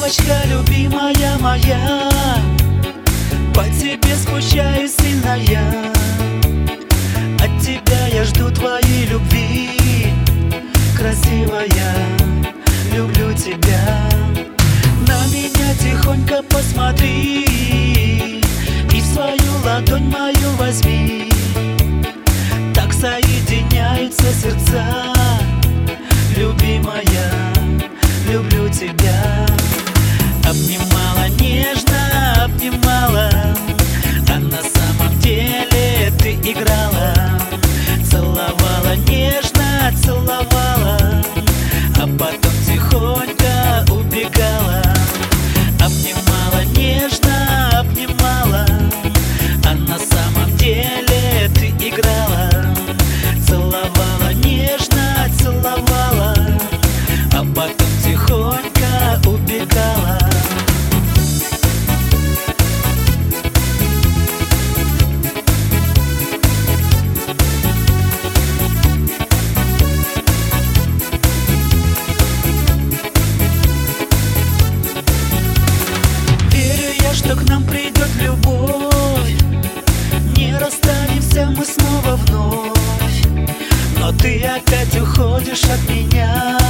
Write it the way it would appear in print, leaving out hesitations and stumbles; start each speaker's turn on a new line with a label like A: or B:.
A: девочка любимая моя, по тебе скучаю сильно я. От тебя я жду твоей любви, красивая, люблю тебя. На меня тихонько посмотри и в свою ладонь мою возьми. Так соединяются сердца, любимая, люблю тебя. Обнимала нежно, обнимала, а на самом деле ты играла. Целовала нежно, целовала, а потом тихонько убегала. Обнимала нежно, обнимала, а на самом деле ты играла. Целовала нежно, целовала, а потом тихонько убегала. Что к нам придет любовь, не расстанемся мы снова вновь. Но ты опять уходишь от меня,